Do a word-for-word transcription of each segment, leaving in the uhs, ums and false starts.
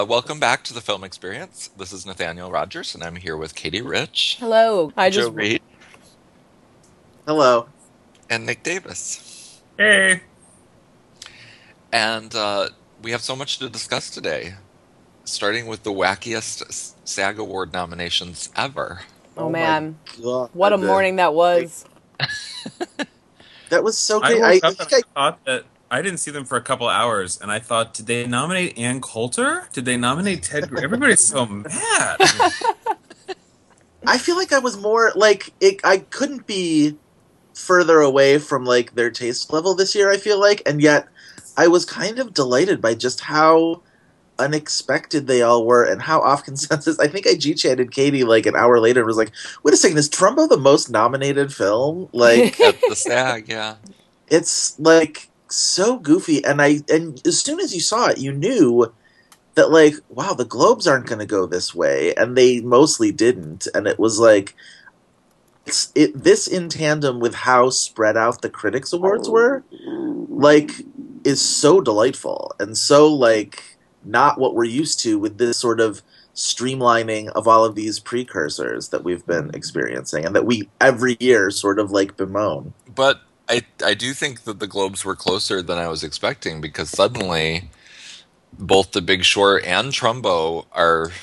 Welcome back to the Film Experience. This is Nathaniel Rogers, and I'm here with Katie Rich, Hello. I Joe just Reed, Hello. and Nick Davis. Hey, And uh, we have so much to discuss today, starting with the wackiest S- SAG Award nominations ever. Oh Oh my man, god. what a morning that was. That was so I great. woke I, I up and think I thought that I didn't see them for a couple hours, and I thought, did they nominate Ann Coulter? Did they nominate Ted? Gr- Everybody's so mad. I I feel like I was more like it I couldn't be further away from like their taste level this year, I feel like, and yet I was kind of delighted by just how unexpected they all were and how off consensus. I think I G chatted Katie like an hour later and was like, wait a second, is Trumbo the most nominated film? Like At the SAG, yeah. it's like so goofy, and I and as soon as you saw it you knew that like wow, the Globes aren't going to go this way, and they mostly didn't, and it was like it's it this in tandem with how spread out the critics awards were like is so delightful and so like not what we're used to with this sort of streamlining of all of these precursors that we've been experiencing and that we every year sort of like bemoan. But I, I do think that the Globes were closer than I was expecting because suddenly both The Big Short and Trumbo are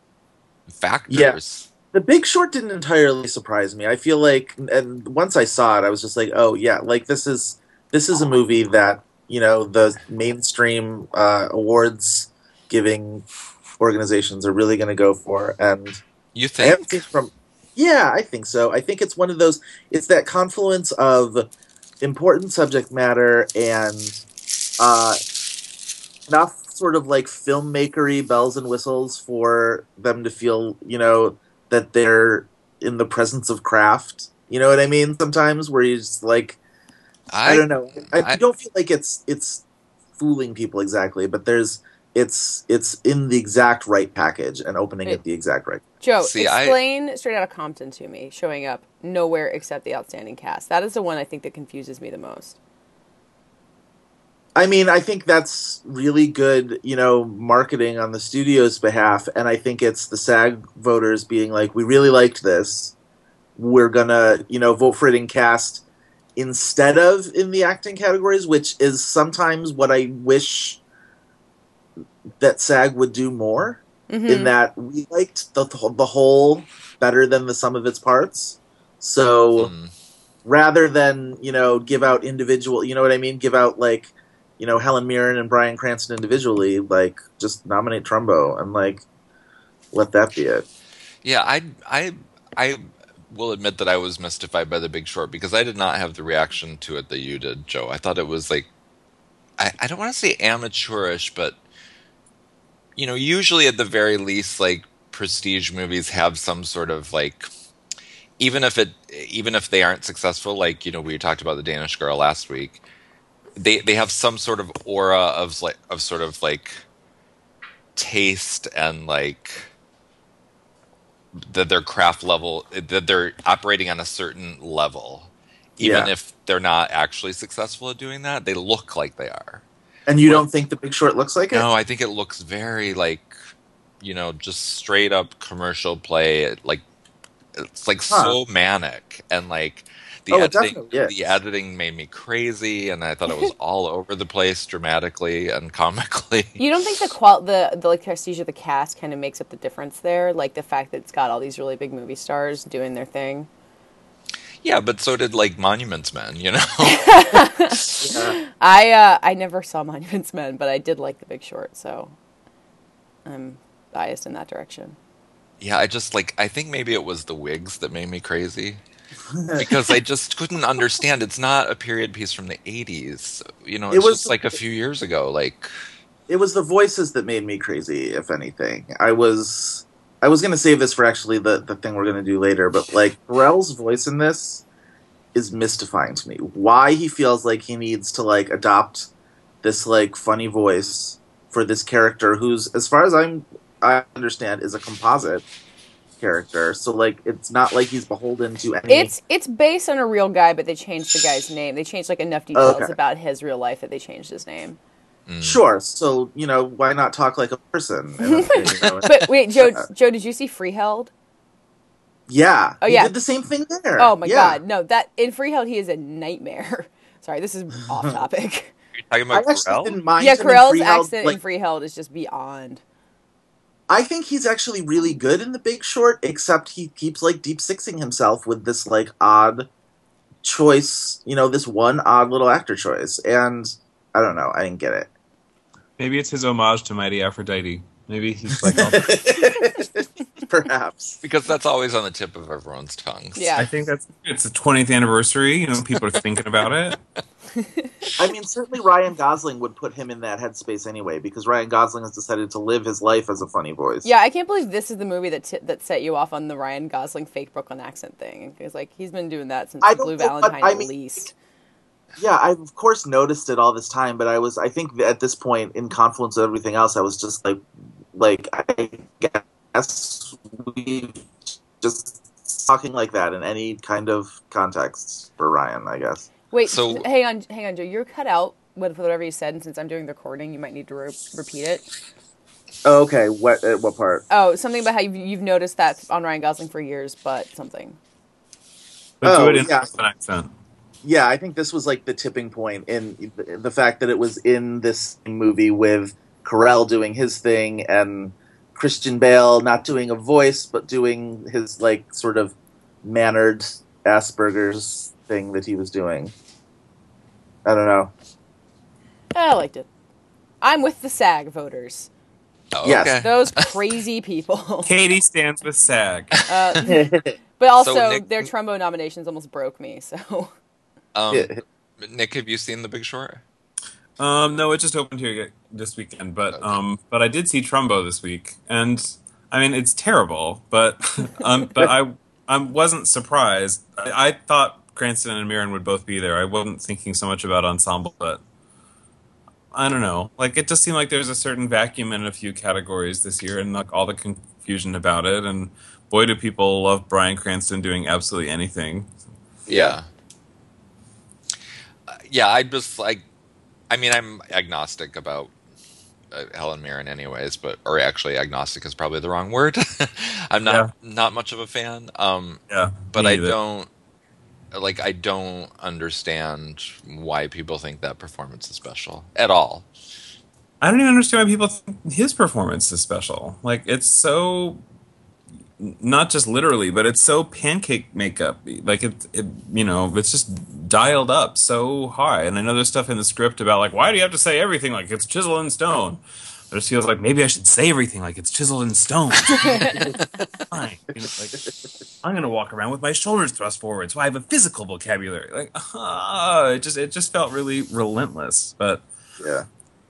Yeah, factors. The Big Short didn't entirely surprise me. I feel like, and once I saw it, I was just like, oh yeah, like this is this is a movie that you know the mainstream uh, awards giving organizations are really going to go for, and You I haven't seen think? from. Yeah, I think so. I think it's one of those. It's that confluence of important subject matter and uh, enough sort of like filmmakery bells and whistles for them to feel, you know, that they're in the presence of craft. You know what I mean? Sometimes where you just like, I I, don't know. I I don't feel like it's it's fooling people exactly, but there's it's it's in the exact right package and opening Wait, at the exact right. Joe, see. I explain Straight Outta Compton to me, showing up nowhere except the outstanding cast. That is the one I think that confuses me the most. I mean, I think that's really good, you know, marketing on the studio's behalf, and I think it's the SAG voters being like, "We really liked this. We're gonna, you know, vote for it in cast instead of in the acting categories," which is sometimes what I wish that SAG would do more. In Mm-hmm. that we liked the the whole better than the sum of its parts, so hmm. rather than you know give out individual, you know what I mean, give out like you know Helen Mirren and Bryan Cranston individually, like just nominate Trumbo and like let that be it. Yeah, I, I, I will admit that I was mystified by The Big Short because I did not have the reaction to it that you did, Joe. I thought it was like I, I don't want to say amateurish, but you know, usually at the very least, like prestige movies have some sort of like even if it even if they aren't successful, like you know, we talked about the Danish Girl last week. They they have some sort of aura of like of sort of like taste and like that their craft level that they're operating on a certain level even Yeah, if they're not actually successful at doing that they look like they are. and you What don't think The Big Short looks like it? no I think it looks very like you know just straight up commercial play like it's like Huh? so manic and like the Oh, it editing definitely the is. editing made me crazy and I thought it was all over the place dramatically and comically. You don't think the qual the the like prestige of the cast kind of makes up the difference there, like the fact that it's got all these really big movie stars doing their thing? Yeah, but so did like Monuments Men, you know. Yeah, I uh, I never saw Monuments Men, but I did like The Big Short, so I'm biased in that direction. Yeah, I just like I think maybe it was the wigs that made me crazy because I just couldn't understand. It's not a period piece from the eighties. You know, it it's was just like a few years ago. Like, it was the voices that made me crazy. If anything, I was I was gonna save this for actually the the thing we're gonna do later, but like Pharrell's voice in this is mystifying to me. Why he feels like he needs to like adopt this like funny voice for this character who's, as far as I'm I understand, is a composite character. So like it's not like he's beholden to any. It's it's based on a real guy, but they changed the guy's name. They changed like enough Okay. details about his real life that they changed his name. Mm. Sure. So, you know, why not talk like a person? And, you know, But wait, Joe, Joe, did you see Freeheld? yeah. Oh, he yeah. did the same thing there. Oh my yeah. god, no! That in Freeheld, he is a nightmare. Sorry, this is off topic. Are you talking I about actually Carell? didn't mind Yeah, him in Carell's Freeheld. accent Like, in Freeheld is just beyond. I think he's actually really good in The Big Short, except he keeps like deep sixing himself with this like odd choice, you know, this one odd little actor choice. And I don't know, I didn't get it. Maybe it's his homage to Mighty Aphrodite. Maybe he's like, oh, Perhaps. Because that's always on the tip of everyone's tongues. Yeah. I think that's it's the twentieth anniversary. You know, people are thinking about it. I mean, certainly Ryan Gosling would put him in that headspace anyway, because Ryan Gosling has decided to live his life as a funny voice. Yeah, I can't believe this is the movie that t- that set you off on the Ryan Gosling fake Brooklyn accent thing. Because like he's been doing that since I Blue don't know, but Valentine I at mean- least. Yeah, I've of course noticed it all this time, but I was, I think at this point, in confluence of everything else, I was just like, like, I guess we just talking like that in any kind of context for Ryan, I guess. Wait, So- hang on, hang on, Joe. You're cut out with whatever you said, and since I'm doing the recording, you might need to re- repeat it. Oh, okay, what uh, what part? Oh, something about how you've, you've noticed that on Ryan Gosling for years, but something. But Oh, do it in yeah. an accent. Yeah, I think this was like the tipping point in the, the fact that it was in this movie with Carell doing his thing and Christian Bale not doing a voice, but doing his like sort of mannered Asperger's thing that he was doing. I don't know. I liked it. I'm with the SAG voters. Oh, Yes. okay. Those crazy people. Katie stands with SAG. Uh, but also, So, Nick- their Trumbo nominations almost broke me. So Um, Nick, have you seen The Big Short? Um, no, it just opened here this weekend, but um, but I did see Trumbo this week, and I mean it's terrible, but um, but I I wasn't surprised. I, I thought Cranston and Mirren would both be there. I wasn't thinking so much about ensemble, but I don't know. Like it just seemed like there's a certain vacuum in a few categories this year, and like all the confusion about it. And boy, do people love Bryan Cranston doing absolutely anything. Yeah. Uh, yeah, I just like. I mean, I'm agnostic about uh, Helen Mirren, anyways, but or actually, agnostic is probably the wrong word. I'm not not much of a fan. Um, Yeah, but me I either. don't like. I don't understand why people think that performance is special at all. I don't even understand why people think his performance is special. Like it's so not just literally, but it's so pancake makeup. Like it, it, you know, it's just dialed up so high. And I know there's stuff in the script about like, why do you have to say everything like it's chiseled in stone? It just feels like maybe I should say everything like it's chiseled in stone. Fine. You know, like, I'm gonna walk around with my shoulders thrust forward, so I have a physical vocabulary. Like, ah, it just, it just felt really relentless. But Yeah.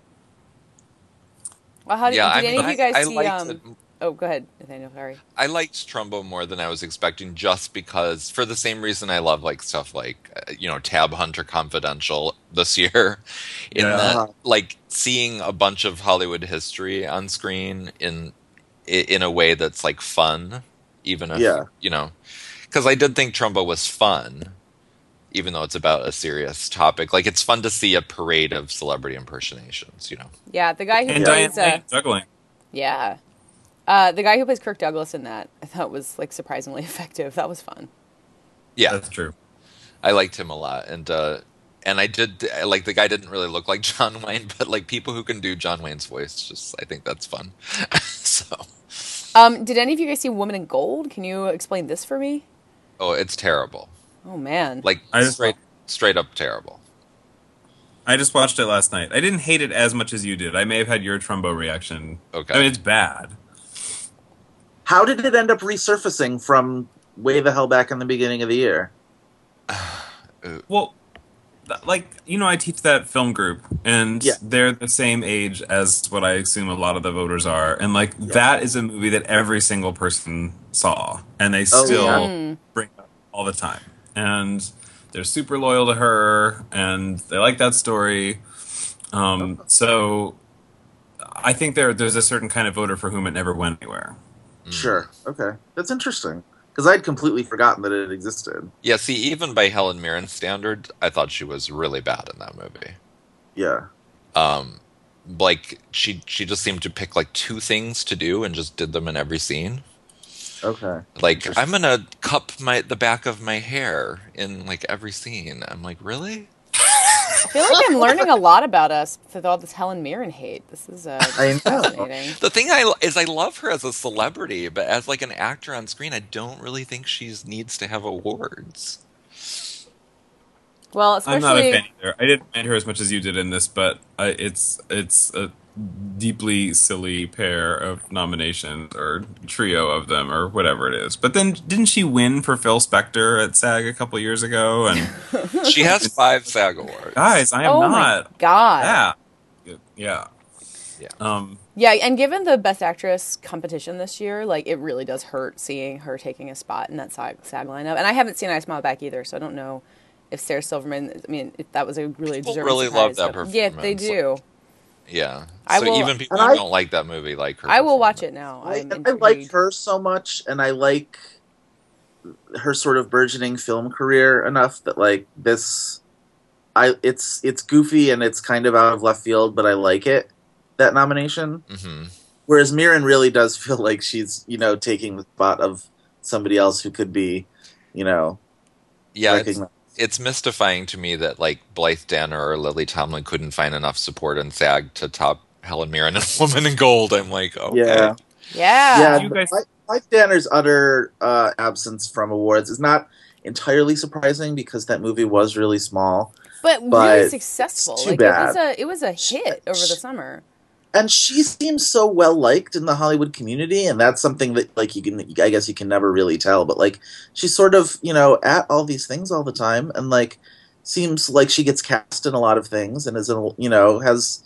well, how did, yeah, did I mean, any of you guys I, I see? liked Um, it. oh, go ahead, Nathaniel. Sorry. I liked Trumbo more than I was expecting, just because, for the same reason I love like stuff like uh, you know Tab Hunter Confidential this year, in Yeah. that like seeing a bunch of Hollywood history on screen in i- in a way that's like fun, even if Yeah. you know, because I did think Trumbo was fun, even though it's about a serious topic. Like it's fun to see a parade of celebrity impersonations, you know. Yeah, the guy who and Diane plays. Uh, Lane juggling. yeah, uh, the guy who plays Kirk Douglas in that, I thought was like surprisingly effective. That was fun. Yeah, That's true. I liked him a lot, and uh, and I did I- like the guy didn't really look like John Wayne, but like people who can do John Wayne's voice, just I think that's fun. So, Um, did any of you guys see Woman in Gold? Can you explain this for me? oh, it's terrible, Oh man. like I just- straight straight up terrible. I just watched it last night. I didn't hate it as much as you did. I may have had your Trumbo reaction. Okay. I mean, it's bad. How did it end up resurfacing from way the hell back in the beginning of the year? Well, th- like, you know, I teach that film group, and Yeah. they're the same age as what I assume a lot of the voters are. And, like, that is a movie that every single person saw, and they Oh, still yeah. bring it up all the time. And they're super loyal to her, and they like that story. Um, so I think there there's a certain kind of voter for whom it never went anywhere. Sure. Okay. That's interesting. Because I'd completely forgotten that it existed. Yeah, see, even by Helen Mirren's standard, I thought she was really bad in that movie. Yeah. Um, like she she just seemed to pick like two things to do and just did them in every scene. Okay. Like, I'm gonna cup my the back of my hair in like every scene. I'm like, really? I feel like I'm learning a lot about us with all this Helen Mirren hate. This is uh, I know. fascinating. The thing I is I love her as a celebrity, but as like an actor on screen, I don't really think she needs to have awards. Well, I'm not a especially fan either. I didn't mind her as much as you did in this, but I, it's it's a deeply silly pair of nominations or trio of them or whatever it is. But then didn't she win for Phil Spector at SAG a couple years ago? And She has five SAG awards. guys, I am oh not. my god, Yeah, yeah, Yeah. um, yeah. And given the Best Actress competition this year, like it really does hurt seeing her taking a spot in that SAG, SAG lineup. And I haven't seen I Smile Back either, so I don't know if Sarah Silverman. I mean, if that was a really People deserving really surprise, love that but- Yeah, they performance. do. Yeah. I So will- even people And who I- don't like that movie like her. I will watch performance. it now. I, I'm I like intrigued. her so much, and I like her sort of burgeoning film career enough that like this, I it's it's goofy and it's kind of out of left field, but I like it. That nomination. Mhm. Whereas Mirren really does feel like she's you know taking the spot of somebody else who could be, you know, Yeah, it's, recognized. it's mystifying to me that like Blythe Danner or Lily Tomlin couldn't find enough support in SAG to top Helen Mirren and Woman in Gold. I'm like, okay. Yeah. Yeah. Yeah, You guys- Mike, Mike Danner's utter uh, absence from awards is not entirely surprising because that movie was really small, but, but really successful. it's too Like bad. it was a it was a hit over the summer. and she seems so well liked in the Hollywood community, and that's something that like you can, I guess you can never really tell, but like she's sort of you know at all these things all the time, and like seems like she gets cast in a lot of things, and is in, you know has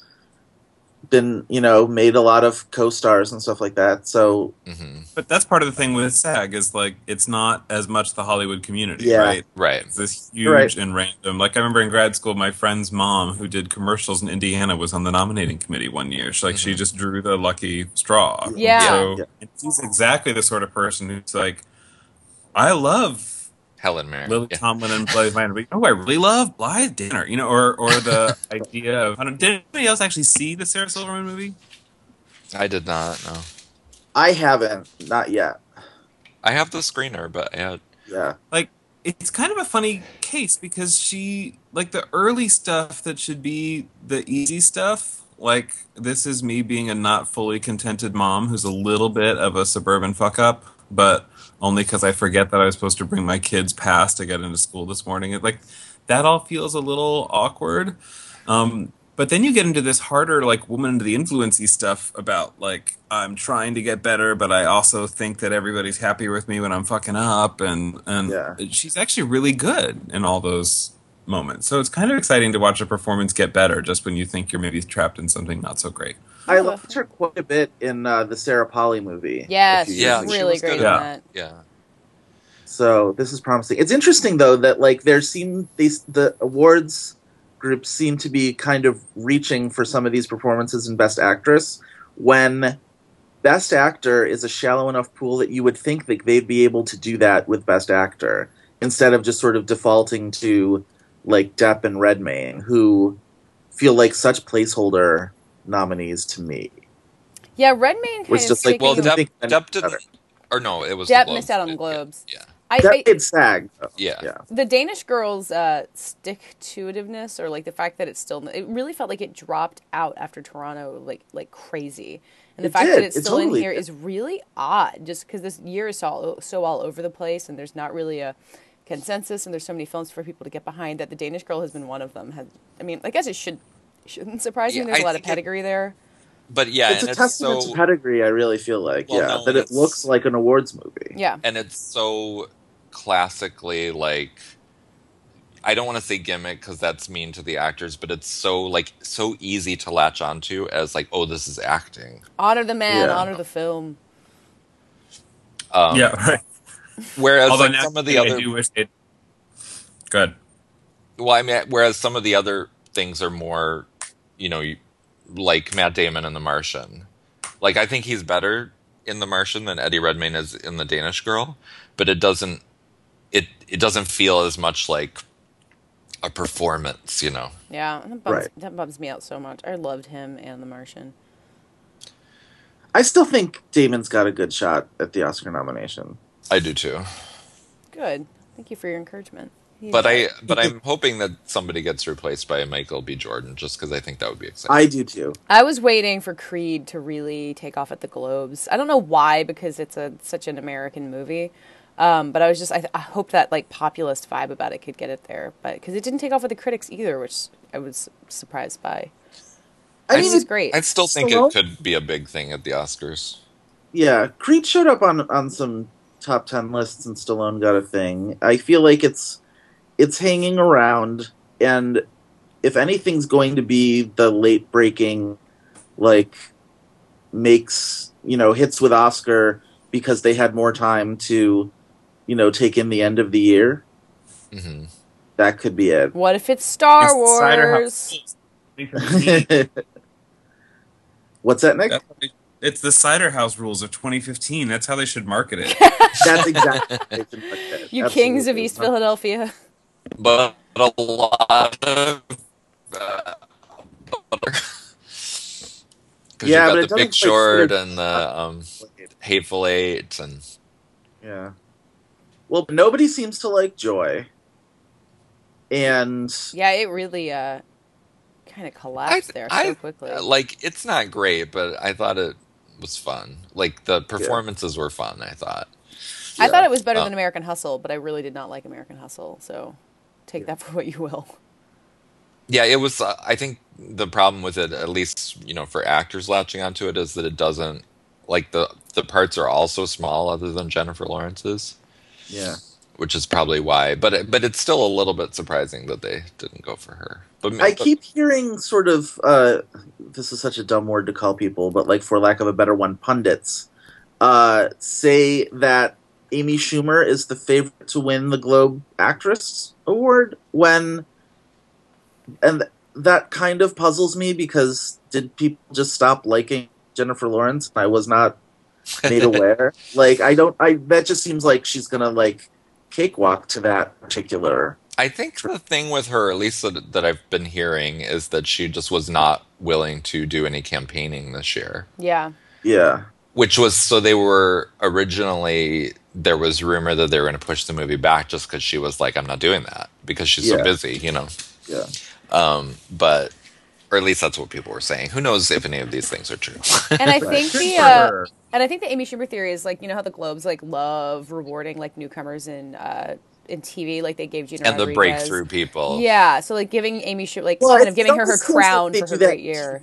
been you know made a lot of co-stars and stuff like that. So Hmm. but that's part of the thing with SAG is like it's not as much the Hollywood community, Yeah. right? Right. It's this huge Right. and random. Like I remember in grad school, my friend's mom, who did commercials in Indiana, was on the nominating committee one year. She, like she Mhm. just drew the lucky straw. Yeah. So Yeah. and she's exactly the sort of person who's like, I love Helen Mirren. Lily Yeah. Tomlin and Blythe Danner. Oh, I really love Blythe Danner. You know, or or the idea of. I don't, did anybody else actually see the Sarah Silverman movie? I did not know. I haven't, not yet. I have the screener, but I had, Yeah, Like it's kind of a funny case because she like the early stuff that should be the easy stuff, like this is me being a not fully contented mom who's a little bit of a suburban fuck up, but only because I forget that I was supposed to bring my kids past to get into school this morning. It, like that all feels a little awkward. Um, but then you get into this harder, like woman into the influency stuff about like I'm trying to get better, but I also think that everybody's happier with me when I'm fucking up, and and Yeah. she's actually really good in all those moments. So it's kind of exciting to watch a performance get better just when you think you're maybe trapped in something not so great. I liked her quite a bit in uh, the Sarah Polly movie. Yes, a few she's Yeah, years she ago. really was great good in at that. yeah. So this is promising. It's interesting though that like there seem these the awards groups seem to be kind of reaching for some of these performances in Best Actress when Best Actor is a shallow enough pool that you would think that they'd be able to do that with Best Actor instead of just sort of defaulting to like Depp and Redmayne, who feel like such placeholder nominees to me. Yeah, Redmayne kind Was of just like, taking Well, Making Depp, think I know Depp didn't, better. or no, it was Depp the Globes. missed out on Yeah, Globes. Yeah, I, That I did SAG. though. yeah. Yeah. the Danish Girl's uh, stick-to-itiveness, or like the fact that it's still, it really felt like it dropped out after Toronto, like like crazy. And the It fact did. that it's It still totally in here did. is really odd, just because this year is so so all over the place, and there's not really a consensus, and there's so many films for people to get behind. That the Danish Girl has been one of them. Has I mean, I guess it should shouldn't surprise me. Yeah, There's a I lot of think it- pedigree there. But yeah, It's and a it's testament so to pedigree, I really feel like. Well, yeah, no, that it it's- looks like an awards movie. Yeah, and it's so classically like I don't want to say gimmick because that's mean to the actors, but it's so like so easy to latch onto as like, oh, this is acting. honor the man, Yeah. honor the film. Um, yeah, right. Whereas Although like, some of the I other do wish it. Good. Well, I mean, whereas some of the other things are more, you know, you- like Matt Damon in The Martian. Like, I think he's better in The Martian than Eddie Redmayne is in The Danish Girl, but it doesn't, it it doesn't feel as much like a performance, you know. Yeah, that bums, Right. that bums me out so much. I loved him and The Martian. I still think Damon's got a good shot at the Oscar nomination. I do too. Good. Thank you for your encouragement. He's But I right. but I'm hoping that somebody gets replaced by Michael B. Jordan just because I think that would be exciting. I do too. I was waiting for Creed to really take off at the Globes. I don't know why, because it's a such an American movie. Um, but I was just I, I hope that like populist vibe about it could get it there, but because it didn't take off with the critics either, which I was surprised by. I This mean, is it- great. I still think Stallone? it could be a big thing at the Oscars. yeah, Creed showed up on on some top ten lists, and Stallone got a thing. I feel like it's it's hanging around, and if anything's going to be the late breaking, like makes you know hits with Oscar because they had more time to, you know, take in the end of the year. hmm That could be it. What if it's Star It's the Cider Wars? House. twenty fifteen. What's that, Nick? That's- It's the Cider House rules of twenty fifteen. That's how they should market it. That's exactly. what they should look at. You kings of Absolutely. East Philadelphia. But a lot of uh, because Yeah, but you've it got the Big doesn't quite Short fit. and the um, Hateful Eight, and Yeah. Well, nobody seems to like Joy, and Yeah, it really uh, kind of collapsed there so I, quickly. like it's not great, but I thought it was fun. Like the performances were fun. I thought. I yeah. thought it was better Oh. than American Hustle, but I really did not like American Hustle, so take that for what you will. Yeah, it was. Uh, I think the problem with it, at least you know, for actors latching onto it, is that it doesn't like the the parts are all so small, other than Jennifer Lawrence's, yeah. which is probably why. But it, but it's still a little bit surprising that they didn't go for her. But I but- keep hearing sort of uh, this is such a dumb word to call people, but like for lack of a better one, pundits uh, say that Amy Schumer is the favorite to win the Globe Actress Award when, and that kind of puzzles me because did people just stop liking Jennifer Lawrence? I was not made aware. Like I don't. I that just seems like she's gonna like cakewalk to that particular. I think the thing with her, at least that, that I've been hearing, is that she just was not willing to do any campaigning this year. Yeah. Yeah. Which was so they were originally there was rumor that they were going to push the movie back just because she was like, I'm not doing that because she's Yeah. so busy, you know. Yeah. Um, but or at least that's what people were saying. Who knows if any of these things are true? And I Right. think Good the for uh, her. and I think the Amy Schumer theory is like, you know how the Globes like love rewarding like newcomers in uh in T V, like they gave Gina and the Rodriguez. breakthrough people. Yeah, so like giving Amy Schumer like Well, kind it of giving her her almost feels like crown they for do her that great year.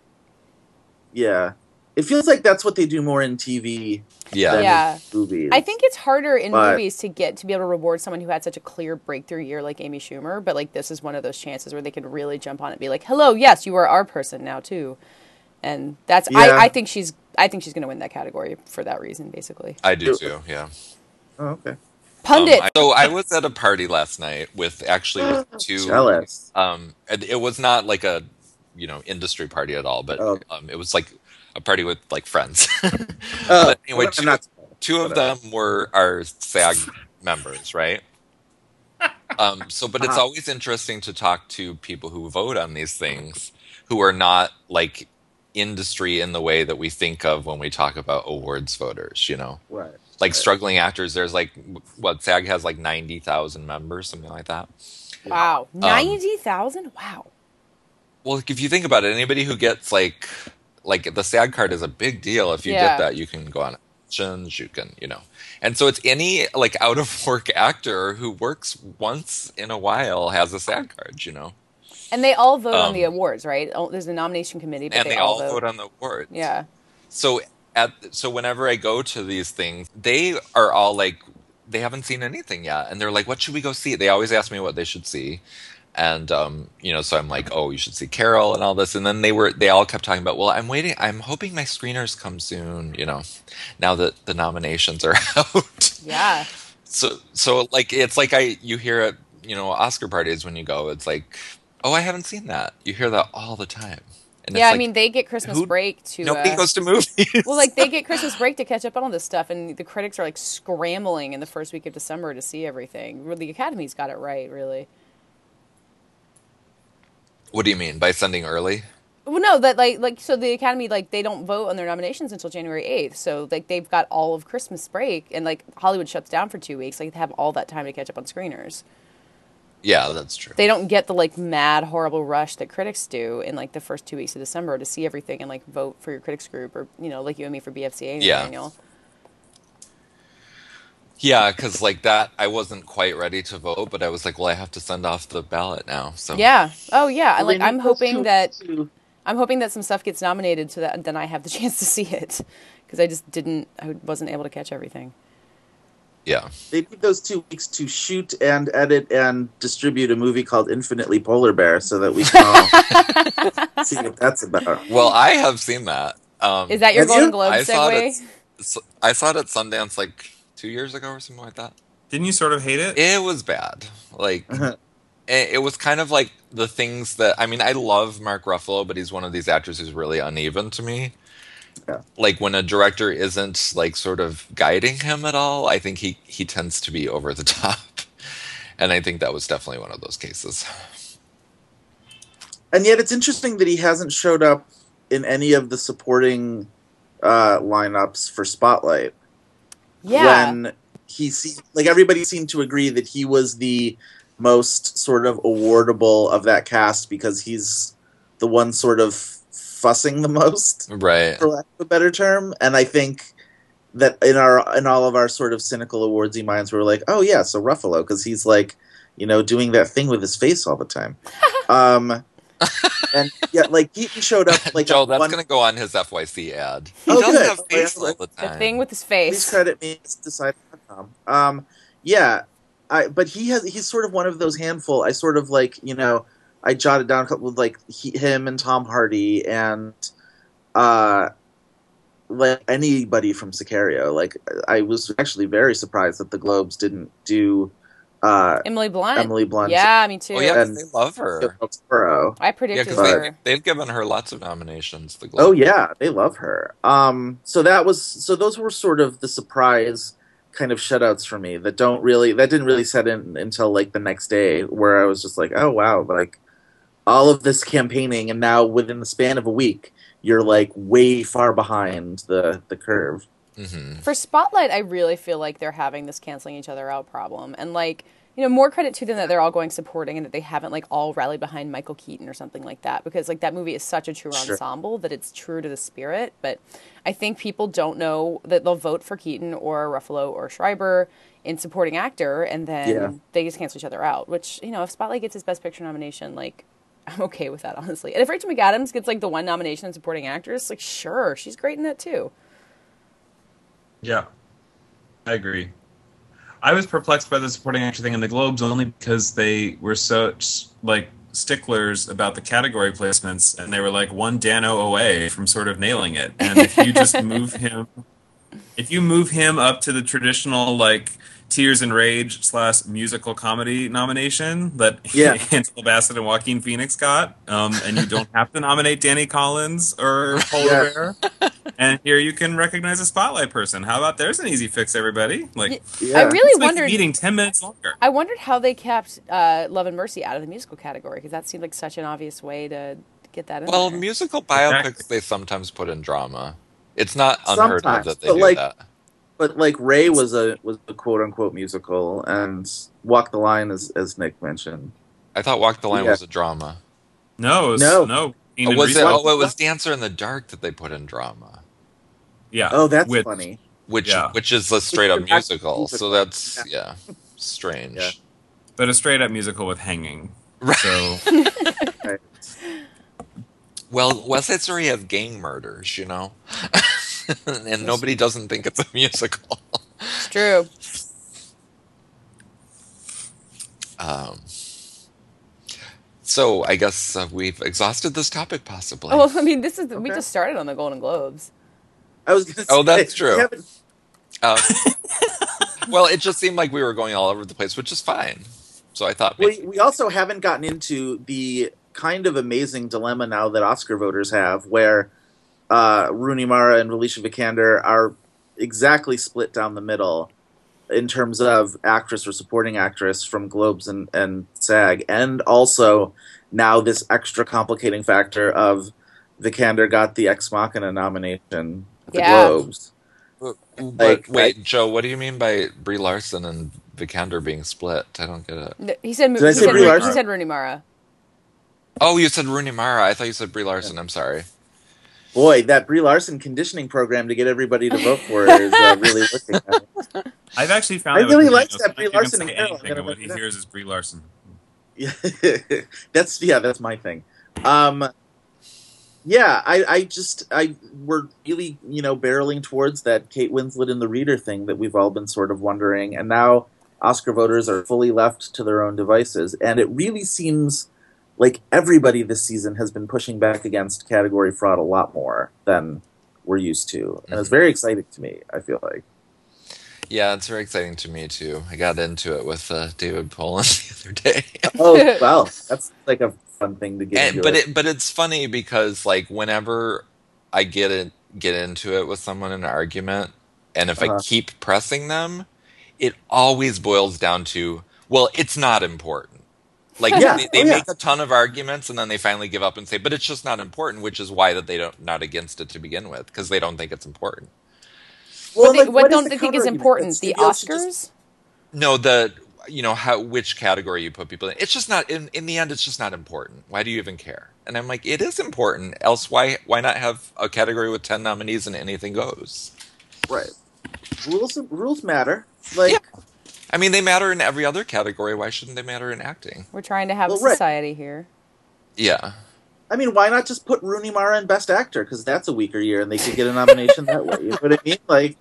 Yeah. It feels like that's what they do more in T V Yeah. than Yeah. in movies. I think it's harder in But- movies to get to be able to reward someone who had such a clear breakthrough year like Amy Schumer, but like this is one of those chances where they could really jump on it and be like, "Hello, yes, you are our person now too." And that's Yeah. I, I think she's I think she's going to win that category for that reason basically. I do too, yeah. Oh, okay. Pundit. Um, I- so I was at a party last night with actually with two Jealous. um and it was not like a you know industry party at all, but Oh. um it was like a party with like friends. Oh, But anyway, I'm two, not- two of whatever. them were our SAG members, right? Um, so, but it's Uh-huh. always interesting to talk to people who vote on these things who are not like industry in the way that we think of when we talk about awards voters, you know? Right. Like Right. struggling actors, there's like, what, SAG has like ninety thousand members, something like that. Wow. Um, ninety thousand? Wow. Well, if you think about it, anybody who gets like, like the SAG card is a big deal. If you Yeah. get that, you can go on auditions, you can, you know. And so it's any like out of work actor who works once in a while has a SAG card, you know. And they all vote on Um, the awards, right? Oh, there's a nomination committee, but And they, they all vote on the awards. Yeah. So at so whenever I go to these things, they are all like they haven't seen anything yet, and they're like, "What should we go see?" They always ask me what they should see, and um, you know, so I'm like, "Oh, you should see Carol and all this." And then they were they all kept talking about, "Well, I'm waiting. I'm hoping my screeners come soon." You know, now that the nominations are out. Yeah. So so like it's like I you hear at you know Oscar parties when you go, it's like, "Oh, I haven't seen that." You hear that all the time. And Yeah, it's I like, mean, they get Christmas who- break to. nobody uh, goes to movies. Well, like they get Christmas break to catch up on all this stuff, and the critics are like scrambling in the first week of December to see everything. Well, the Academy's got it right, really. What do you mean by sending early? Well, no, that like like so the Academy like they don't vote on their nominations until January eighth. So like they've got all of Christmas break and like Hollywood shuts down for two weeks. Like they have all that time to catch up on screeners. Yeah, that's true. They don't get the like mad horrible rush that critics do in like the first two weeks of December to see everything and like vote for your critics group or you know like you and me for B F C A Yeah. Daniel. Yeah, because like that, I wasn't quite ready to vote, but I was like, well, I have to send off the ballot now. So Yeah. Oh yeah. Well, like they I'm need those hoping two that to- I'm hoping that some stuff gets nominated so that then I have the chance to see it because I just didn't I wasn't able to catch everything. yeah, They need those two weeks to shoot and edit and distribute a movie called Infinitely Polar Bear so that we can all see what that's about. well, I have seen that. Um, Is that your Have Golden you? Globe I saw it. segue? At, I saw it at Sundance like two years ago or something like that. Didn't you sort of hate it? It was bad. Like it, it was kind of like the things that I mean. I love Mark Ruffalo, but he's one of these actors who's really uneven to me. Yeah. Like when a director isn't like sort of guiding him at all, I think he he tends to be over the top, and I think that was definitely one of those cases. And yet it's interesting that he hasn't showed up in any of the supporting uh, lineups for Spotlight. Yeah. When he se- like everybody seemed to agree that he was the most sort of awardable of that cast because he's the one sort of fussing the most, Right. for lack of a better term. And I think that in our in all of our sort of cynical awardsy minds, we were like, oh yeah, so Ruffalo, because he's like, you know, doing that thing with his face all the time. um, and yeah, like Keaton showed up like Joe, at that's one- going to go on his F Y C ad. He Oh, does good. have face all the The time. thing with his Please face. credit me. It's decided dot com. Um, yeah, I, but he has. He's sort of one of those handful. I sort of like, you know, I jotted down a couple of like he, him and Tom Hardy and uh, like anybody from Sicario. Like I was actually very surprised that the Globes didn't do uh, Emily Blunt. Emily Blunt. Yeah, me too. Oh yeah, 'cause And- they love her. Burrow. I Yeah, predicted because her. they, they've given her lots of nominations. The Oh Globe. yeah, they love her. Um, so that was so those were sort of the surprise kind of shutouts for me that don't really that didn't really set in until like the next day where I was just like, oh wow, like all of this campaigning and now within the span of a week you're like way far behind the the curve. hmm For Spotlight, I really feel like they're having this canceling each other out problem. And, like, you know, more credit to them that they're all going supporting and that they haven't, like, all rallied behind Michael Keaton or something like that. Because, like, that movie is such a true Sure. ensemble that it's true to the spirit. But I think people don't know that they'll vote for Keaton or Ruffalo or Schreiber in supporting actor, and then Yeah. they just cancel each other out. Which, you know, if Spotlight gets his Best Picture nomination, like, I'm okay with that, honestly. And if Rachel McAdams gets, like, the one nomination in supporting actress, like, sure, she's great in that, too. Yeah, I agree. I was perplexed by the supporting actor thing in the Globes only because they were such like sticklers about the category placements, and they were like one Dano away from sort of nailing it. And if you just move him, if you move him up to the traditional like Tears and Rage slash musical comedy nomination that Yeah. Angela Bassett and Joaquin Phoenix got, um, and you don't have to nominate Danny Collins or Polar Yeah. Bear. And here you can recognize a Spotlight person. How about there's an easy fix, everybody? Like, Yeah. I really it's like wondered. meeting ten minutes longer. I wondered how they kept uh, Love and Mercy out of the musical category because that seemed like such an obvious way to get that in Well, there. musical biopics Exactly. they sometimes put in drama. It's not unheard Sometimes, of that they but, do like- that. But like Ray was a was a quote unquote musical, and Walk the Line, as as Nick mentioned. I thought Walk the Line Yeah. was a drama. No, it was, No. no. Oh, Keenan was it? Reese- Oh, it was Dancer in the Dark that they put in drama, Yeah. Oh, that's Which- funny. which Yeah. which is a straight up Which is a musical. musical. So that's yeah, strange. Yeah. But a straight up musical with hanging. Right. So Right. Well, West Side Story has gang murders, you know, and nobody doesn't think it's a musical. It's true. Um, so I guess uh, we've exhausted this topic, possibly. Oh, well, I mean, this is we Okay. just started on the Golden Globes. I was gonna Oh, say, that's true. we haven't- Uh, well, it just seemed like we were going all over the place, which is fine. So I thought, maybe, We we also haven't gotten into the kind of amazing dilemma now that Oscar voters have, where uh, Rooney Mara and Alicia Vikander are exactly split down the middle in terms of actress or supporting actress from Globes and, and SAG, and also now this extra complicating factor of Vikander got the Ex Machina nomination at the Yeah. Globes. But, Like, wait, I- Joe, what do you mean by Brie Larson and Vikander being split? I don't get it. No, he said. Did I he say said, Brie Rooney- Larson? he said Rooney Mara. Oh, you said Rooney Mara. I thought you said Brie Larson. I'm sorry. Boy, that Brie Larson conditioning program to get everybody to vote for her is uh, really working. Out. I've actually found I that with really Torino, like that sometimes Brie you can Larson say and Carol. I'm anything, gonna and what look he it up. hears is Brie Larson. Yeah, that's yeah, that's my thing. Um, yeah, I, I just I we're really you know barreling towards that Kate Winslet in the Reader thing that we've all been sort of wondering, and now Oscar voters are fully left to their own devices, and it really seems like everybody this season has been pushing back against category fraud a lot more than we're used to, and it's Mhm. very exciting to me. I feel like. Yeah, it's very exciting to me too. I got into it with uh, David Poland the other day. Oh well, that's like a fun thing to get And, into. but it. it but it's funny because like whenever I get it get into it with someone in an argument, and if I Uh-huh. keep pressing them, it always boils down to, well, it's not important. Like Yeah. they, they Oh, yeah. make a ton of arguments and then they finally give up and say, but it's just not important, which is why that they don't not against it to begin with, because they don't think it's important. Well, what they, like, what is don't the they think is counter-argument? important? That The studios should Oscars? just- No, the you know how which category you put people in. It's just not in in the end. It's just not important. Why do you even care? And I'm like, it is important. Else, why why not have a category with ten nominees and anything goes? Right. Rules rules matter. Like, Yeah. I mean, they matter in every other category. Why shouldn't they matter in acting? We're trying to have Well, a right. society here. Yeah. I mean, why not just put Rooney Mara in Best Actor? Because that's a weaker year, and they could get a nomination that way. You know what I mean? Like,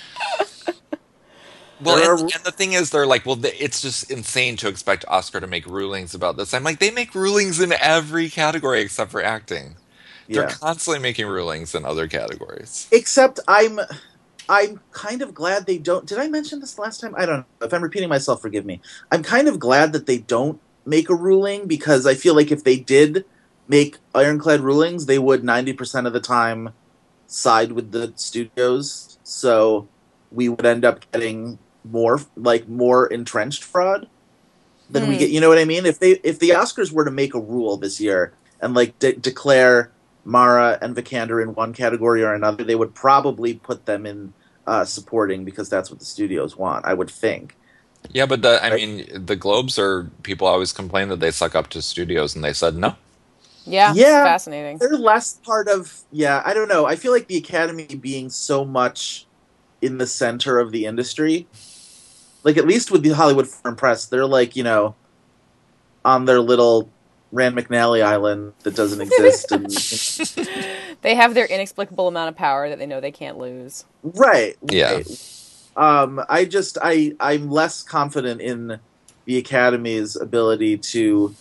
Well, There and, are- and the thing is, they're like, well, th- it's just insane to expect Oscar to make rulings about this. I'm like, they make rulings in every category except for acting. They're yeah. constantly making rulings in other categories. Except I'm, I'm kind of glad they don't. Did I mention this last time? I don't know. If I'm repeating myself, forgive me. I'm kind of glad that they don't make a ruling because I feel like if they did make ironclad rulings, they would ninety percent of the time side with the studios. So we would end up getting more like more entrenched fraud than we Hmm. get. You know what I mean? If they if the Oscars were to make a rule this year and like de- declare Mara and Vikander in one category or another, they would probably put them in uh, supporting because that's what the studios want. I would think. Yeah, but the, I Right. mean, the Globes are, people always complain that they suck up to studios, and they said no. Yeah, Yeah. it's fascinating. They're less part of. Yeah, I don't know. I feel like the Academy being so much in the center of the industry, like at least with the Hollywood Foreign Press, they're like you know on their little Rand McNally island that doesn't exist. and They have their inexplicable amount of power that they know they can't lose. Right. Yeah. right. Um, I just I I'm less confident in the Academy's ability to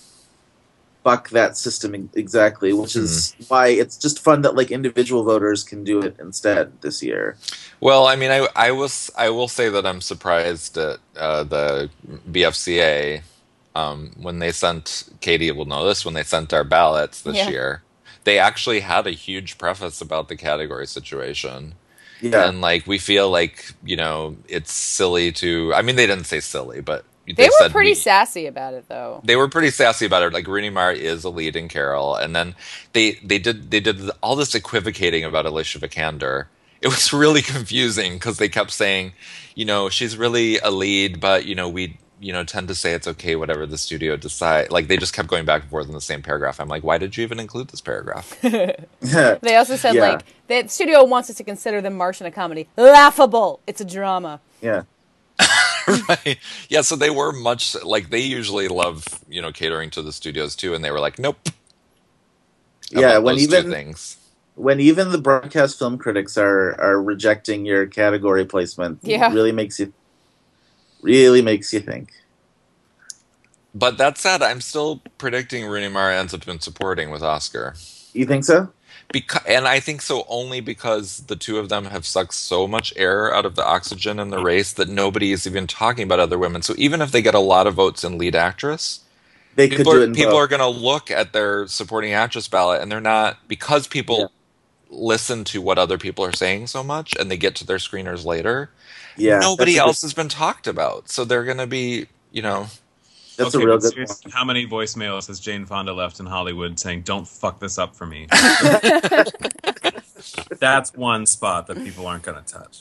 buck that system e- exactly, which is why it's just fun that like individual voters can do it instead this year. Well, I mean, I, I was I will say that I'm surprised at uh, the B F C A um, when they sent, Katie will know this, when they sent our ballots this Yeah. year. They actually had a huge preface about the category situation. Yeah. And like we feel like, you know, it's silly to, I mean, they didn't say silly, but they, They were said pretty we- sassy about it, though. they were pretty sassy about it. Like Rooney Mara is a lead in Carol, and then they they did they did all this equivocating about Alicia Vikander. It was really confusing because they kept saying, you know, she's really a lead, but you know we you know tend to say it's okay whatever the studio decide. Like they just kept going back and forth in the same paragraph. I'm like, why did you even include this paragraph? They also said, Yeah. like, the studio wants us to consider The Martian a comedy. Laughable! It's a drama. yeah. Right? Yeah. So they were much like they usually love you know catering to the studios too, and they were like, nope. Yeah, about when those two even things. when even the broadcast film critics are are rejecting your category placement, Yeah. it really makes you really makes you think. But that said, I'm still predicting Rooney Mara ends up in supporting with Oscar. You think so? Because, and I think so only because the two of them have sucked so much air out of the oxygen in the race that nobody is even talking about other women. So even if they get a lot of votes in lead actress, They could people do it are, in people both. are going to look at their supporting actress ballot and they're not, because people Yeah. listen to what other people are saying so much and they get to their screeners later, Yeah, nobody that's a good- else has been talked about. So they're going to be, you know, That's okay, a real but good seriously, point. how many voicemails has Jane Fonda left in Hollywood saying, "Don't fuck this up for me"? That's one spot that people aren't going to touch.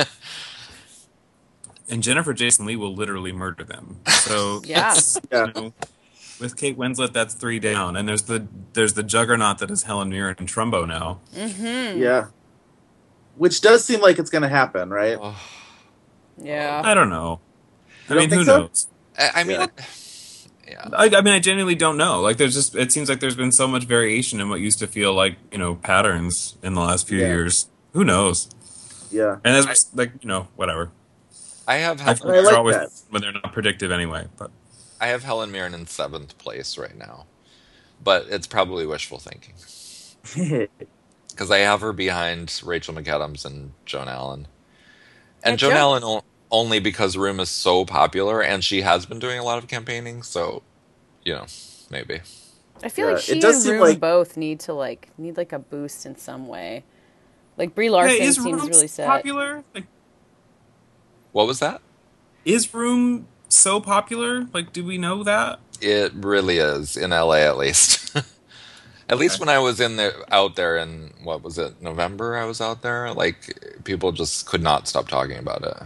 And Jennifer Jason Leigh will literally murder them. So Yeah. that's, Yeah. you know, with Kate Winslet, that's three down. And there's the there's the juggernaut that is Helen Mirren and Trumbo now. Mm-hmm. Yeah. Which does seem like it's going to happen, right? Oh, Yeah. I don't know. I You don't mean, think who so? knows? I, I mean, Yeah. it, yeah. I, I mean, I genuinely don't know. Like, there's just it seems like there's been so much variation in what used to feel like, you know, patterns in the last few Yeah. years. Who knows? Yeah. And as like, you know, whatever. I have I Helen, feel I like they're like always that. when they're not predictive anyway. But I have Helen Mirren in seventh place right now, but it's probably wishful thinking because I have her behind Rachel McAdams and Joan Allen, and Hey, Joan Jo- Allen o- only because Room is so popular and she has been doing a lot of campaigning. So, you know, maybe. I feel Yeah, like it she does and seem Room like- both need to like need like a boost in some way. Like Brie Larson hey, is seems Room really set. popular? Like, What was that? is Room so popular? Like, do we know that? It really is in L A at least. At least when I was in there, out there in what was it, November? I was out there. Like people just could not stop talking about it.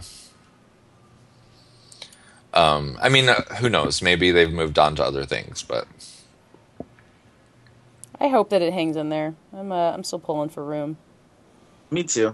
Um, I mean, uh, who knows? Maybe they've moved on to other things, but I hope that it hangs in there. I'm uh, I'm still pulling for Room. Me too.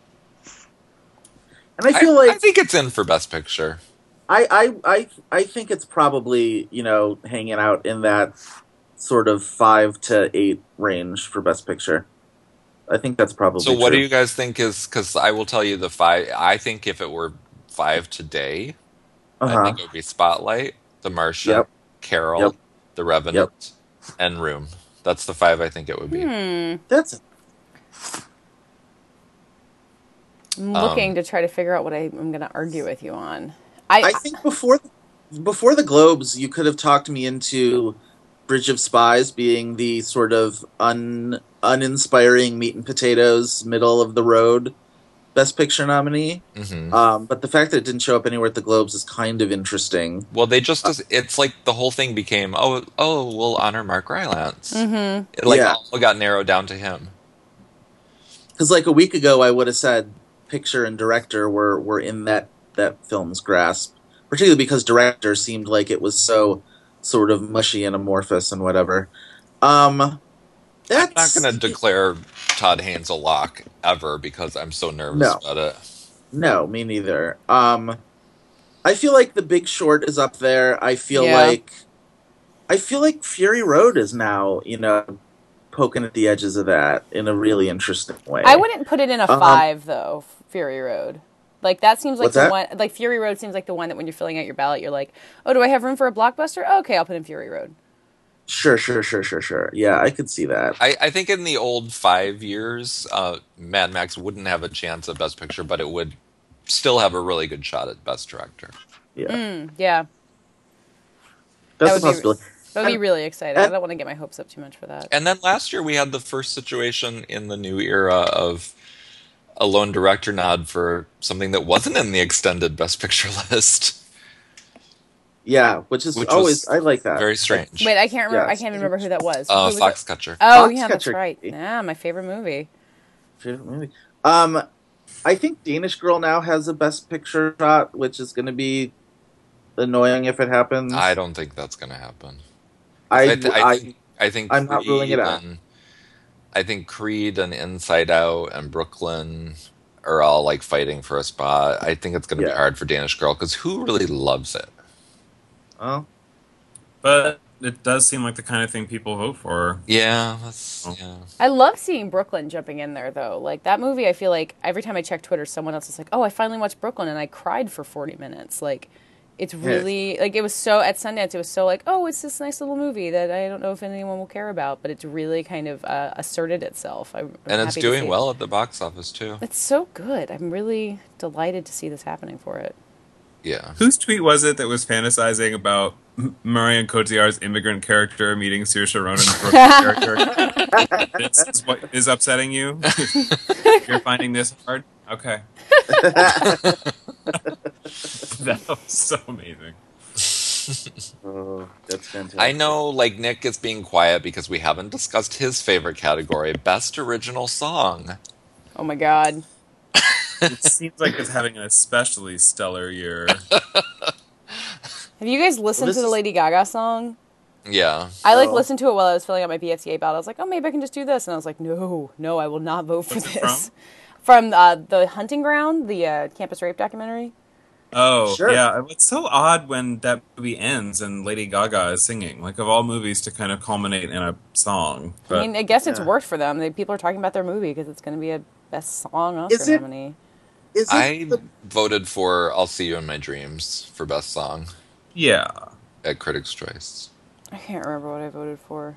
And I feel I, like I think it's in for Best Picture. I, I, I, I think it's probably, you know, hanging out in that sort of five to eight range for Best Picture. I think that's probably So, what true. do you guys think is? Because I will tell you the five. I think if it were five today, I Uh-huh. think it would be Spotlight, The Martian, Yep. Carol, Yep. The Revenant, and Room. That's the five I think it would be. Hmm. That's I'm Um, looking to try to figure out what I, I'm going to argue with you on. I, I think before before the Globes, you could have talked me into Bridge of Spies being the sort of un uninspiring meat and potatoes, middle of the road Best Picture nominee. hmm Um, but the fact that it didn't show up anywhere at the Globes is kind of interesting. Well, they just it's like the whole thing became oh oh we'll honor Mark Rylance. Mhm. It like Yeah. all got narrowed down to him. Because like a week ago, I would have said picture and director were, were in that, that film's grasp, particularly because director seemed like it was so sort of mushy and amorphous and whatever. Um, that's I'm not going to declare Todd Haynes a lock ever because I'm so nervous No. about it. No, me neither. Um, I feel like The Big Short is up there. I feel Yeah. like I feel like Fury Road is now, you know, poking at the edges of that in a really interesting way. I wouldn't put it in a Um, five though. Fury Road, like that seems like What's the that? one. Like Fury Road seems like the one that when you're filling out your ballot, you're like, oh, do I have room for a blockbuster? Oh, okay, I'll put in Fury Road. Sure, sure, sure, sure, sure. Yeah, I could see that. I, I think in the old five years, uh, Mad Max wouldn't have a chance at Best Picture, but it would still have a really good shot at Best Director. Yeah, Mm, yeah, that's that a would be possibility. that would be And- really exciting. I and- don't want to get my hopes up too much for that. And then last year we had the first situation in the new era of a lone director nod for something that wasn't in the extended Best Picture list. Yeah, which is Which always was I like that. Very strange. Wait, I can't remember. Yeah. I can't even remember who that was. Uh, Who was it? Foxcatcher. Oh, yeah, that's Foxcatcher. right. Yeah, my favorite movie. Favorite movie. Um, I think Danish Girl now has a Best Picture shot, which is going to be annoying if it happens. I don't think that's going to happen. I, I, th- I, I- think, I think I'm not ruling it Creed out. and- I think Creed and Inside Out and Brooklyn are all like fighting for a spot. I think it's going to Yeah. be hard for Danish Girl because who really loves it? oh, But it does seem like the kind of thing people vote for. Yeah, that's Oh. yeah. I love seeing Brooklyn jumping in there, though. Like, that movie, I feel like every time I check Twitter, someone else is like, oh, I finally watched Brooklyn, and I cried for forty minutes. Like, it's really, like, it was so, at Sundance, it was so like, oh, it's this nice little movie that I don't know if anyone will care about, but it's really kind of uh, asserted itself. I, I'm And it's happy to doing see it. well at the box office too. It's so good. I'm really delighted to see this happening for it. Yeah. Whose tweet was it that was fantasizing about M- Marion Cotillard's immigrant character meeting Saoirse Ronan's Brooklyn character? This is what is upsetting you? You're finding this hard? Okay. That was so amazing. oh. Fantastic. I know, like, Nick is being quiet because we haven't discussed his favorite category, Best Original Song. Oh my god. It seems like it's having an especially stellar year. Have you guys listened Well, to the this is- Lady Gaga song? Yeah. I like No. listened to it while I was filling out my B F T A ballot. I was like, oh, maybe I can just do this, and I was like, no, no, I will not vote for What's it this. From uh, the Hunting Ground, the uh, campus rape documentary. Oh, Sure. yeah. It's so odd when that movie ends and Lady Gaga is singing. Like, of all movies to kind of culminate in a song. But I mean, I guess it's yeah. worked for them. They, people are talking about their movie because it's going to be a best song Oscar Is it- nominee. Is it I the, voted for I'll See You in My Dreams for Best Song yeah. at Critics' Choice. I can't remember what I voted for.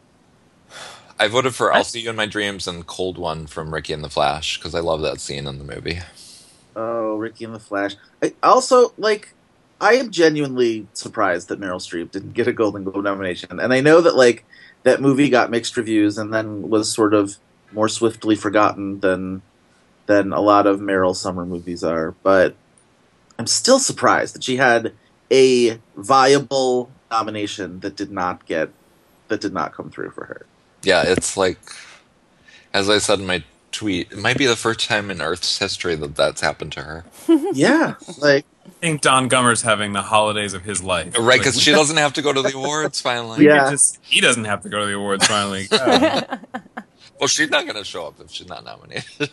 I voted for I- I'll See You in My Dreams and Cold One from Ricky and the Flash because I love that scene in the movie. oh Ricky and the Flash? I also like. I am genuinely surprised that Meryl Streep didn't get a Golden Globe nomination, and I know that like that movie got mixed reviews and then was sort of more swiftly forgotten than than a lot of Meryl summer movies are. But I'm still surprised that she had a viable nomination that did not get that did not come through for her. Yeah, it's like, as I said in my tweet, it might be the first time in Earth's history that that's happened to her. Yeah, like I think Don Gummer's having the holidays of his life. Right, because she doesn't have to go to the awards finally. We could Yeah. just, he doesn't have to go to the awards finally. God. Well, she's not going to show up if she's not nominated.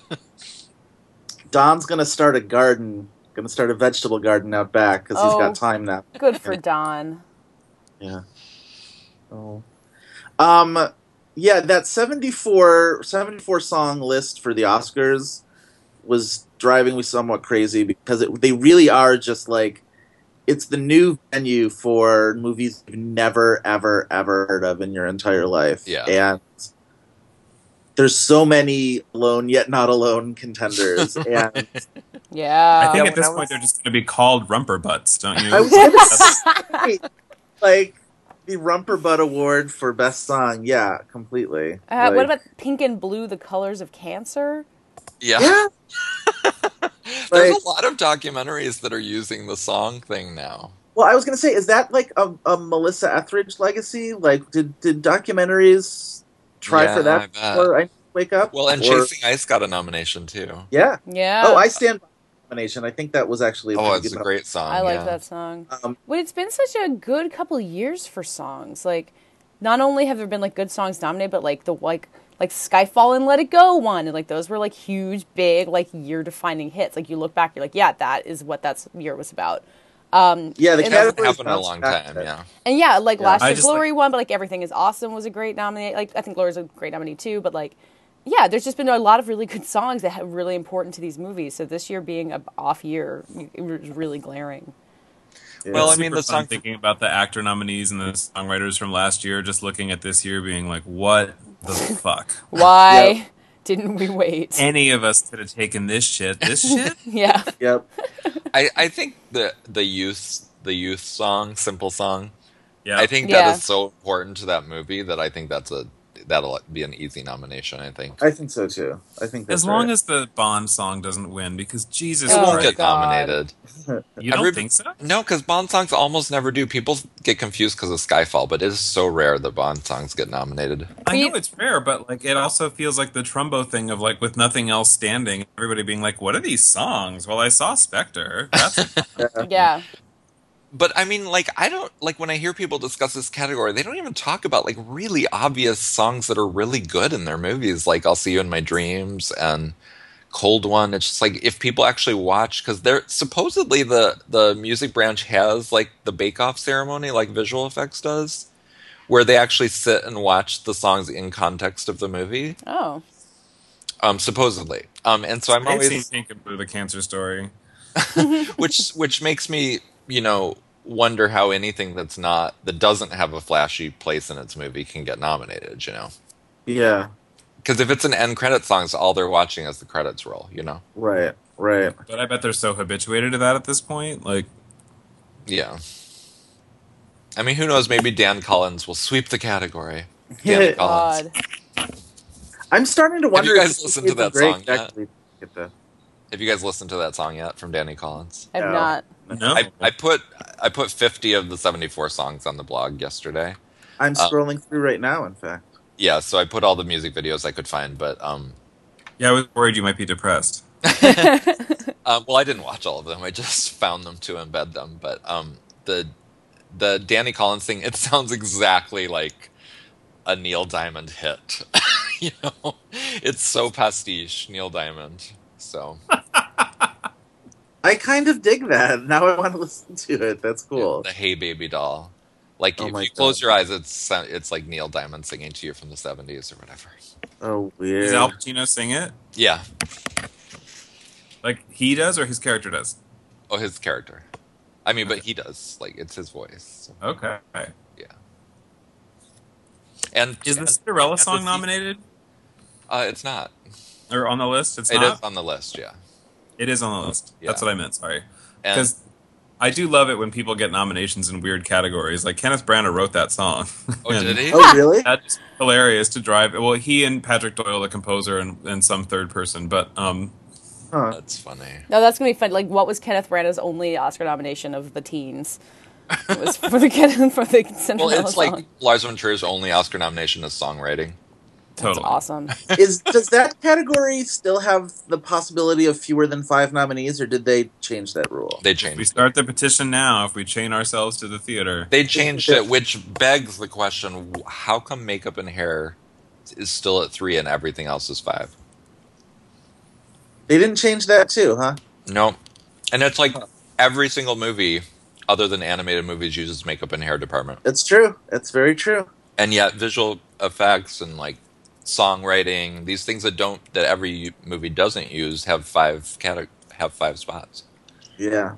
Don's gonna start a garden, gonna start a vegetable garden out back because he's Oh. got time now. Good for Don. Yeah. Oh. Um. Yeah, that seventy-four, seventy-four song list for the Oscars was driving me somewhat crazy because it, they really are just like it's the new venue for movies you've never, ever, ever heard of in your entire life. Yeah. And there's so many alone yet not alone contenders, and Yeah. I think Yeah, at this when I point was- they're just going to be called rumper butts, don't you? I was gonna say, like the Rumper Butt Award for Best Song. Yeah, completely. Uh, Like, what about Pink and Blue, The Colors of Cancer? Yeah. Yeah, There's Like- a lot of documentaries that are using the song thing now. well, I was gonna say, is that like a, a Melissa Etheridge legacy? Like, did did documentaries try Yeah, for I that bet. before I Wake Up? Well, and Or- Chasing Ice got a nomination too. Yeah. Yeah. Oh, I stand by the nomination. I think that was actually. A Oh, pretty it's a good great song. I like yeah. that song. Um, But it's been such a good couple years for songs. Like, not only have there been like good songs nominated, but like the like like Skyfall and Let It Go won, and like those were like huge, big, like year defining hits. Like you look back, you're like, yeah, that is what that year was about. Um, yeah, the It It hasn't categories happened in a bounced long back time. then. Yeah. and yeah, like Yeah. Last I Year just Glory like- won, but like Everything Is Awesome was a great nominee. Like I think Glory's a great nominee too, but like. Yeah, there's just been a lot of really good songs that are really important to these movies. So this year being a off year, it was really glaring. Yeah. Well, I Super mean, the fun song- thinking about the actor nominees and the songwriters from last year, just looking at this year, being like, "What the fuck? Why Yep. didn't we wait? Any of us could have taken this shit. This shit." Yeah. Yep. I, I think the the youth the youth song, Simple Song. Yeah, I think Yeah. that is so important to that movie that I think that's a that'll be an easy nomination. I think I think so too. I think that's as long right. as the Bond song doesn't win, because Jesus it Oh, won't Christ, get God. nominated. you don't Every- think so? No, because Bond songs almost never do. People get confused because of Skyfall, but it is so rare that Bond songs get nominated. I We- know it's rare, but like it also feels like the Trumbo thing of like with nothing else standing, everybody being like, "What are these songs?" Well, I saw Spectre. That's Yeah. But I mean, like, I don't like when I hear people discuss this category, they don't even talk about like really obvious songs that are really good in their movies, like "I'll See You in My Dreams" and "Cold One." It's just like if people actually watch, because they're supposedly the the music branch has like the Bake Off ceremony, like visual effects does, where they actually sit and watch the songs in context of the movie. Oh. Um, supposedly, um, and so I'm I've always seen Pink and Blue, the Cancer Story. which which makes me you know wonder how anything that's not that doesn't have a flashy place in its movie can get nominated, you know, Yeah. because if it's an end credit song, so all they're watching as the credits roll, you know. Right. Right. But I bet they're so habituated to that at this point. Like, Yeah, I mean, who knows, maybe Dan Collins will sweep the category. Danny Collins. God. I'm starting to wonder. you if guys the listened to Fifty that Greg song yet? actually get the- Have you guys listened to that song yet from Danny Collins? I've No. not. No. I, I put I put fifty of the seventy-four songs on the blog yesterday. I'm Uh, scrolling through right now. In fact, Yeah, so I put all the music videos I could find, but um, Yeah, I was worried you might be depressed. uh, well, I didn't watch all of them. I just found them to embed them. But um, the the Danny Collins thing, it sounds exactly like a Neil Diamond hit. You know, it's so pastiche, Neil Diamond. So I kind of dig that. Now I want to listen to it. That's cool. the Hey Baby doll. Like Oh if my you close God. your eyes, it's it's like Neil Diamond singing to you from the seventies or whatever. Oh, Does weird. Al Pacino sing it? Yeah. Like he does, or his character does? Oh, his character. I mean, but he does. Like it's his voice. So, Okay. yeah. And Is the and- Cinderella and song the- nominated Uh, it's not. or on the list? It's It not. is on the list. Yeah. It is on the list. Yeah. That's what I meant. Sorry. And Because I do love it when people get nominations in weird categories. Like Kenneth Branagh wrote that song. oh, And did he? Oh, really? That's hilarious to drive. Well, he and Patrick Doyle, the composer, and, and some third person. But um, Huh. That's funny. No, that's gonna be fun. Like, what was Kenneth Branagh's only Oscar nomination of the teens? It was for the Ken- for the Well, Cinderella it's song. like Lars von Trier's only Oscar nomination is songwriting. That's totally. awesome. Is does that category still have the possibility of fewer than five nominees, or did they change that rule? They We changed. start the petition now. If we chain ourselves to the theater, They changed it, which begs the question: how come makeup and hair is still at three and everything else is five? They didn't change that too, huh? No, and it's like every single movie, other than animated movies, uses makeup and hair department, It's true. It's very true. and yet visual effects and like songwriting, these things that don't that every movie doesn't use, have five cate- have five spots. Yeah.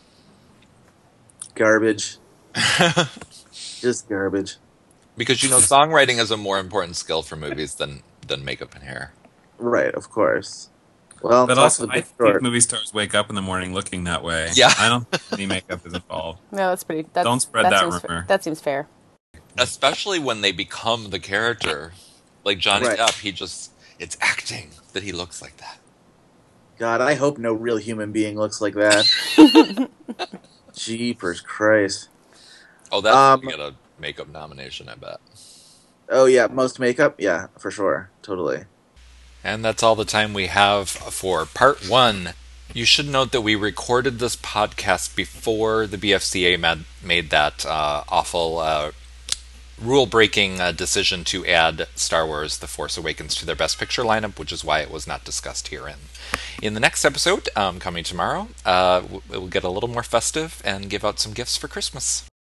Garbage. Just garbage. Because you know, songwriting is a more important skill for movies than than makeup and hair. Right, of course. Well, but it's also also I big think short. movie stars wake up in the morning looking that way. Yeah. I don't think any makeup is involved. No, that's pretty. That's, Don't spread that seems rumor. Fa- that seems fair. Especially when they become the character. Like Johnny Right. Depp, he just it's acting that he looks like that. God, I hope no real human being looks like that. Jeepers Christ. Oh, that's Um, gonna get a makeup nomination, I bet. Oh yeah, most makeup? Yeah, for sure. Totally. And that's all the time we have for part one. You should note that we recorded this podcast before the B F C A mad, made that uh, awful uh, rule-breaking uh, decision to add Star Wars The Force Awakens to their Best Picture lineup, which is why it was not discussed herein. In the next episode, um, coming tomorrow, uh, we'll get a little more festive and give out some gifts for Christmas.